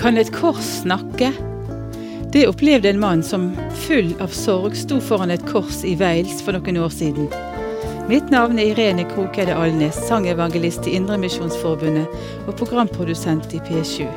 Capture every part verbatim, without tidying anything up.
Kan et kors snakke? Det opplevde en mann som full av sorg sto foran et kors i Wales for noen år siden. Mitt navn er Irene Krokeide Alnes, sangevangelist i Indremisjonsforbundet og programprodusent i P sju.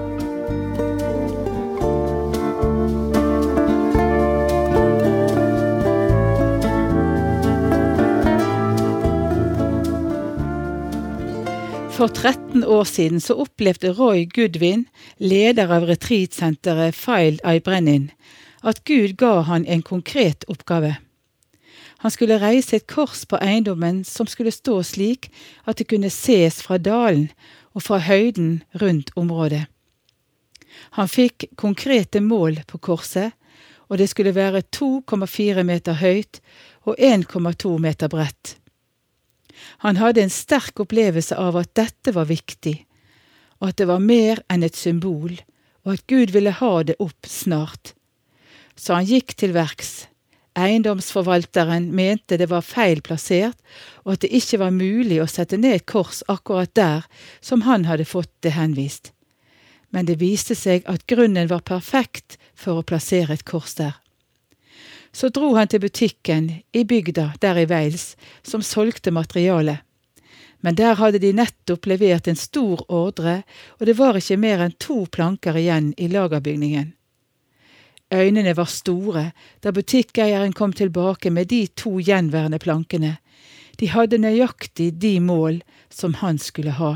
For tretten år siden så opplevde Roy Goodwin, leder av retreatsenteret Fylde i Brennin, at Gud ga han en konkret oppgave. Han skulle reise et kors på eiendommen som skulle stå slik at det kunne ses fra dalen og fra høyden rundt området. Han fikk konkrete mål på korset, og det skulle være to komma fire meter høyt og en komma to meter bredt. Han hadde en sterk opplevelse av at dette var viktig, og at det var mer enn et symbol, og at Gud ville ha det opp snart. Så han gikk til verks. Eiendomsforvalteren mente det var feil plassert, og at det ikke var mulig å sette ned et kors akkurat der som han hadde fått det henvist. Men det viste seg at grunnen var perfekt for å plassere et kors der. Så dro han til butikken i bygda der i Wales, som solgte materiale. Men der hadde de nettopp levert en stor ordre, og det var ikke mer enn to planker igjen i lagerbygningen. Øynene var store da butikkeieren kom tilbake med de to gjenværende plankene. De hadde nøyaktig de mål som han skulle ha.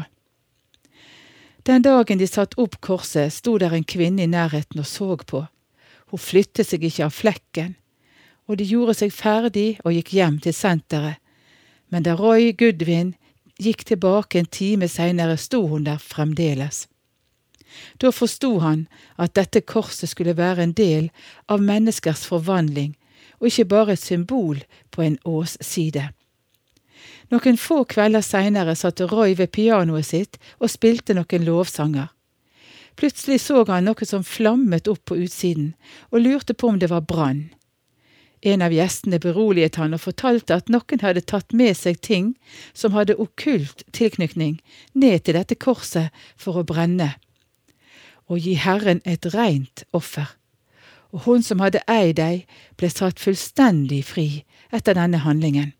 Den dagen de satt opp korset, sto der en kvinne i nærheten og så på. Hun flyttet seg ikke av flekken, og de gjorde seg ferdig og gikk hjem til senteret. Men da Roy Goodwin gikk tilbake en time senere, sto hun der fremdeles. Da forstod han at dette korset skulle være en del av menneskers forvandling, og ikke bare et symbol på en åsside. Noen få kvelder senere satte Roy ved pianoet sitt og spilte noen lovsanger. Plutselig så han noe som flammet opp på utsiden, og lurte på om det var brann. En av gjestene beroliget han og fortalte at noen hadde tatt med seg ting som hadde okkult tilknytning ned til dette korset for å brenne, og gi Herren et rent offer. Og hun som hadde eid deg ble satt fullstendig fri etter denne handlingen.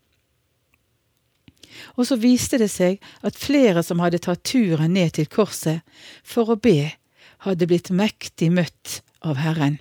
Og så viste det seg at flere som hadde tatt turen ned til korset for å be, hadde blitt mektig møtt av Herren.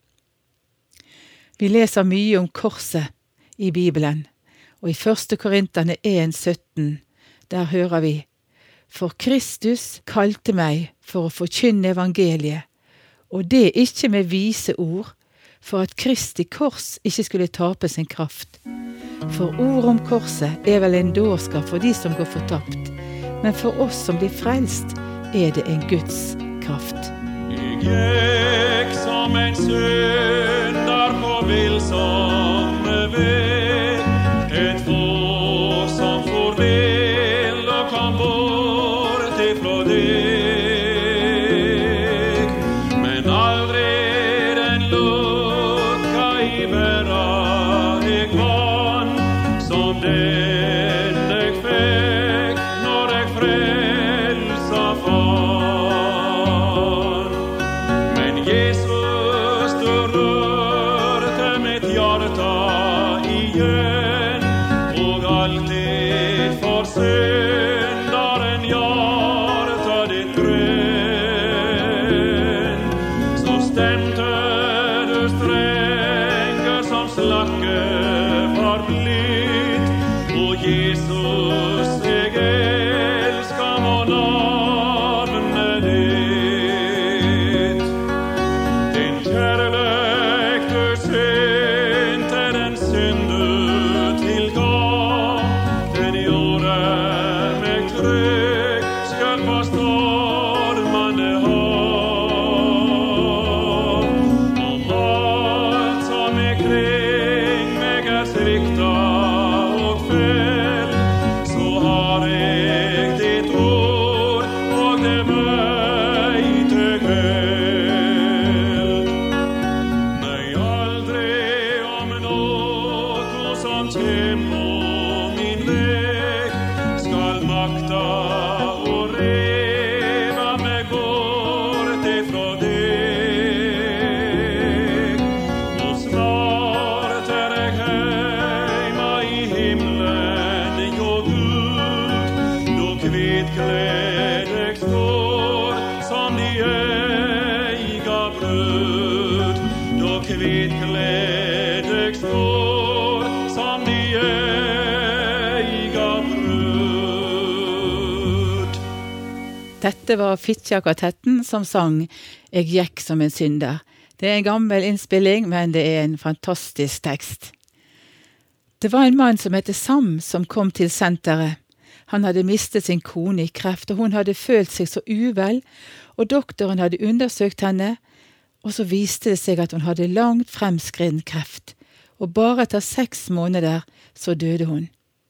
Vi leser mye om korset i Bibelen, og i første Korinterne en sytten, der hører vi: For Kristus kalte meg for å forkynne evangeliet, og det ikke med vise ord, for at Kristi kors ikke skulle tape sin kraft. For ord om korset er vel en dårskap for de som går fortapt, men for oss som blir frelst er det en Guds kraft. Jeg gikk som en synder på villsomme vei, et får som for vill og kom bort ifra deg. Men aldri den lukka i verden jeg vann, som den jeg fikk når jeg frelsa fann. Men Jesus, du rørte mitt hjerte igjen, og alltid for synderen hjerte ditt brenn. Så stemte du strenger som slakke var blitt, og Jesus, jeg elsker må navnet ditt. Din kjærleik du sendte den synde tilga, den gjorde meg trygg, skal på stormende hav. Om alt som er kring meg er svikta og feil, så har jeg ditt ord, og det meg til held. Nei, aldri om noe som kjem på min veg skal makta og reva meg bort ifra glede stor som de eiga brud. Dette var Fitjar-kvartetten som sang «Jeg gikk som en synder». Det er en gammel innspilling, men det er en fantastisk tekst. Det var en mann som heter Sam som kom til senteret. Han hadde mistet sin kone i kreft, og hun hadde følt seg så uvel, og doktoren hadde undersøkt henne, og så viste det seg at hun hadde langt fremskreden kreft, og bare etter seks måneder så døde hun.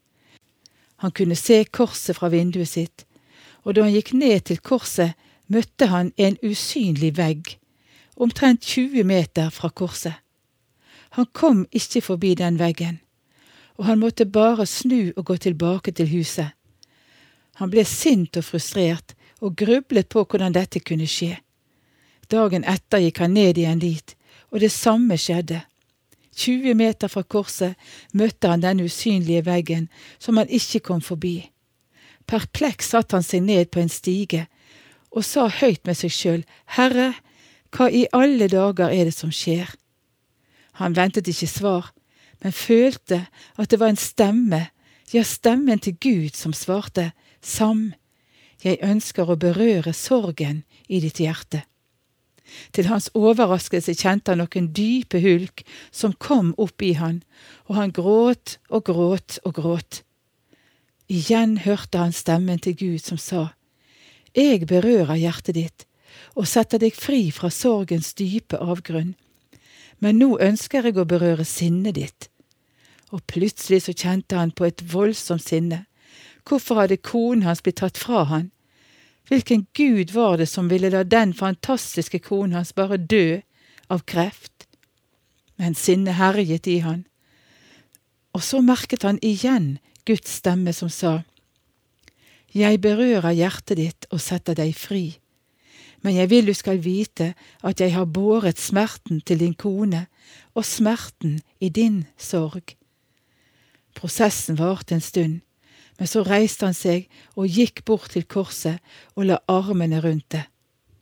Han kunne se korset fra vinduet sitt, og da han gikk ned til korset, møtte han en usynlig vegg, omtrent tjue meter fra korset. Han kom ikke forbi den veggen, og han måtte bare snu og gå tilbake til huset. Han ble sint og frustrert, og grublet på hvordan dette kunne skje. Dagen etter gikk han ned igjen dit, og det samme skjedde. tjue meter fra korset møtte han den usynlige veggen som han ikke kom forbi. Perpleks satt han seg ned på en stige, og sa høyt med seg selv, «Herre, hva i alle dager er det som skjer?» Han ventet ikke svar, men følte at det var en stemme, ja, stemmen til Gud som svarte, «Sam, jeg ønsker å berøre sorgen i ditt hjerte.» Til hans overraskelse kjente han noen dype hulk som kom opp i han, og han gråt og gråt og gråt. Igjen hørte han stemmen til Gud som sa, «Jeg berører hjertet ditt, og setter deg fri fra sorgens dype avgrunn. Men nå ønsker jeg å berøre sinnet ditt.» Og plutselig så kjente han på et voldsomt sinne. Hvorfor hadde konen hans blitt tatt fra han? Hvilken Gud var det som ville la den fantastiske konen hans bare dø av kreft? Men sinnet herjet i han. Og så merket han igjen Guds stemme som sa, «Jeg berører hjertet ditt og setter deg fri. Men jeg vil du skal vite at jeg har båret smerten til din kone og smerten i din sorg.» Prosessen varte en stund, men så reiste han seg og gikk bort til korset og la armene rundt det.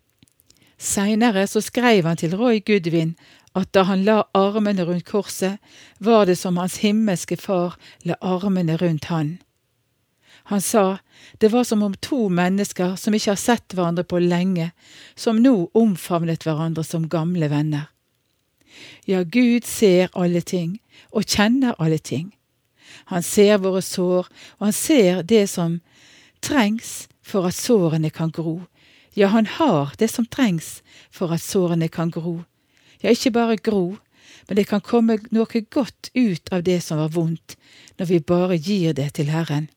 Senere så skrev han til Roy Goodwin at da han la armene rundt korset, var det som hans himmelske far la armene rundt han. Han sa, det var som om to mennesker som ikke har sett hverandre på lenge, som nå omfavnet hverandre som gamle venner. Ja, Gud ser alle ting, og kjenner alle ting. Han ser våre sår, og han ser det som trengs for at sårene kan gro. Ja, han har det som trengs for at sårene kan gro. Ja, ikke bare gro, men det kan komme noe godt ut av det som var vondt, når vi bare gir det til Herren.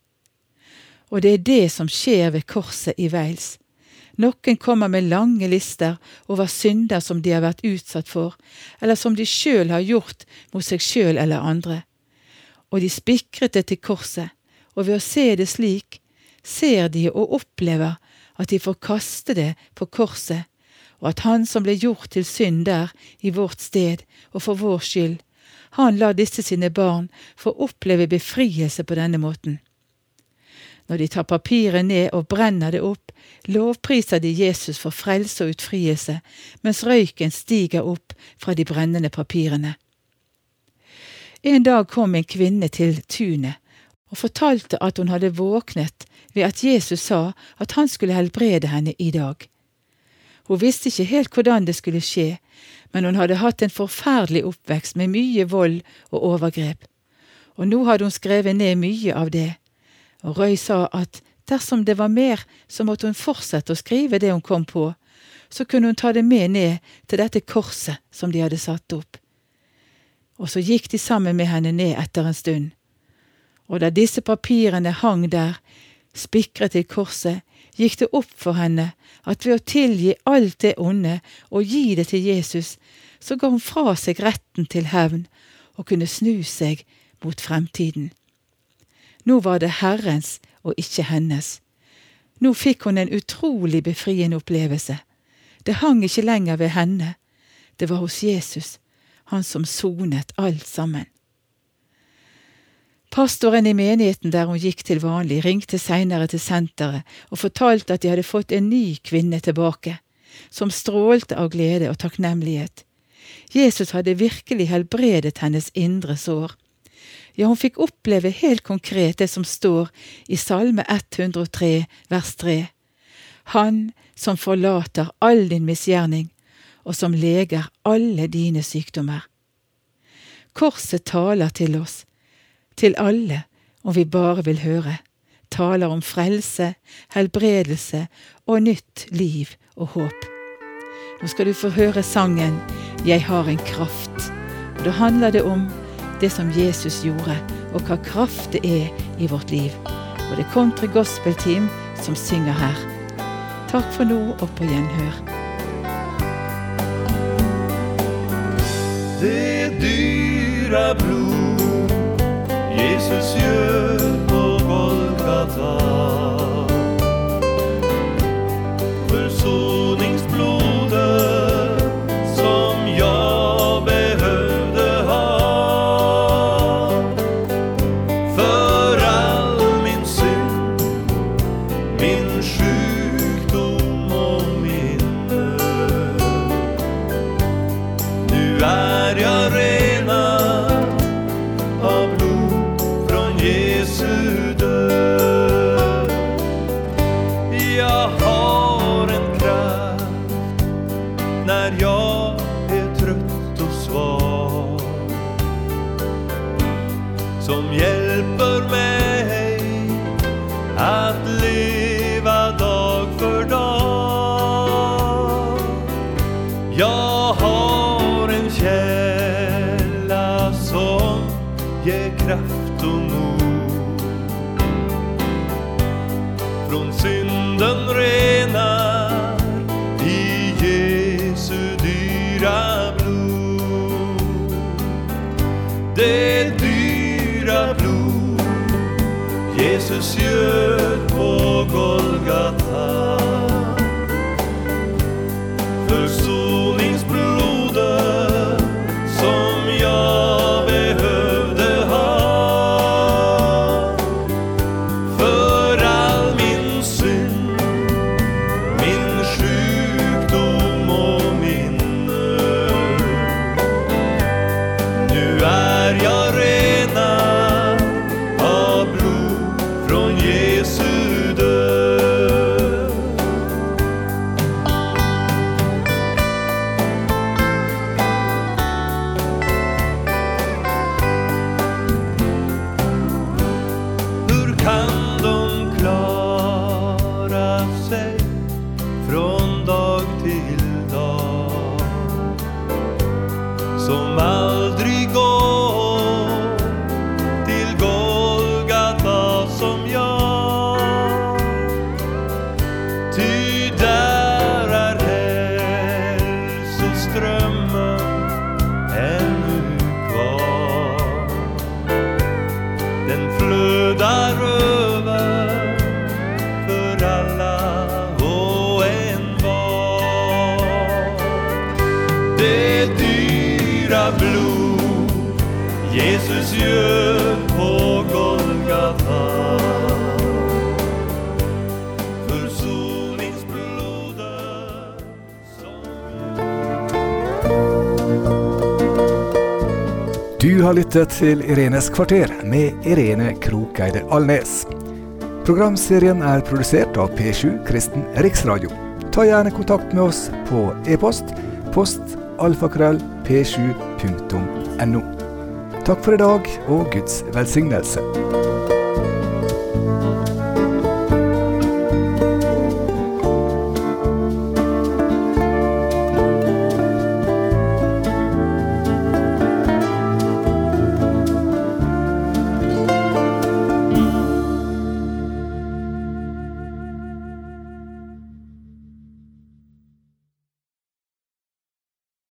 Og det er det som skjer ved korset i Wales. Noen kommer med lange lister over synder som de har vært utsatt for, eller som de selv har gjort mot seg selv eller andre. Og de spikret det til korset, og ved å se det slik, ser de og opplever at de får kaste det på korset, og at han som ble gjort til synd der i vårt sted og for vår skyld, han lar disse sine barn få oppleve befrielse på denne måten. Når de tar papiret ned og brenner det opp, lovpriser de Jesus for frelse og utfrielse, mens røyken stiger opp fra de brennende papirene. En dag kom en kvinne til tunet og fortalte at hun hadde våknet ved at Jesus sa at han skulle helbrede henne i dag. Hun visste ikke helt hvordan det skulle skje, men hun hadde hatt en forferdelig oppvekst med mye vold og overgrep. Og nå hadde hun skrevet ned mye av det. Og Roy sa at dersom det var mer, så måtte hun fortsette å skrive det hun kom på, så kunne hun ta det med ned til dette korset som de hadde satt opp. Og så gikk de sammen med henne ned etter en stund. Og da disse papirene hang der, spikret til korset, gikk det opp for henne at ved å tilgi alt det onde og gi det til Jesus, så ga hun fra seg retten til hevn og kunne snu seg mot fremtiden. Nå var det Herrens og ikke hennes. Nå fikk hun en utrolig befriende opplevelse. Det hang ikke lenger ved henne. Det var hos Jesus, han som sonet alt sammen. Pastoren i menigheten der hun gikk til vanlig ringte senere til senteret og fortalte at de hadde fått en ny kvinne tilbake, som strålte av glede og takknemlighet. Jesus hadde virkelig helbredet hennes indre sår. Ja, hun fikk oppleve helt konkret det som står i Salme ett hundre og tre, vers tre. Han som forlater all din misgjerning, og som leger alle dine sykdommer. Korset taler til oss, til alle, om vi bare vil høre. Taler om frelse, helbredelse og nytt liv og håp. Nå skal du få høre sangen «Jeg har en kraft». Og da handler det om det som Jesus gjorde, og hva kraft det er i vårt liv. Og det er Country Gospel Team som synger her. Takk for nå og på gjenhør. Det dyra blod Jesus gjør på Golgata, försoningsblodet som jag behövde ha för all min synd, min sjukdom och min nöd. Nu är jag renad av blod från Jesu död. Jag har en kraft när jag är trött och svag, som hjälper mig att leva dag för dag. Jag har en källa som ger kraft och mod, från synden renar i Jesu dyra blod. Det dyra blod Jesus göt på Golgata, försoningsblodet som jag behövde ha för all min synd, min sjukdom och min nöd. Nu är jag renad av blod från Jesu död. Hur kan de klara sig från dag till dag, som aldrig går till Golgata som jag? Ty där är hälsoströmmen ännu kvar. Den flödar över för alla och en var. Det dyra blod Jesus göt på Golgata, försoningsblodet som Du har lyttet til Irenes kvarter med Irene Krokeide Alnes. Programserien er produsert av P sju Kristen Riksradio. Ta gjerne kontakt med oss på e-post, post alfakrøll p sju punktum no. Takk for i dag og Guds velsignelse.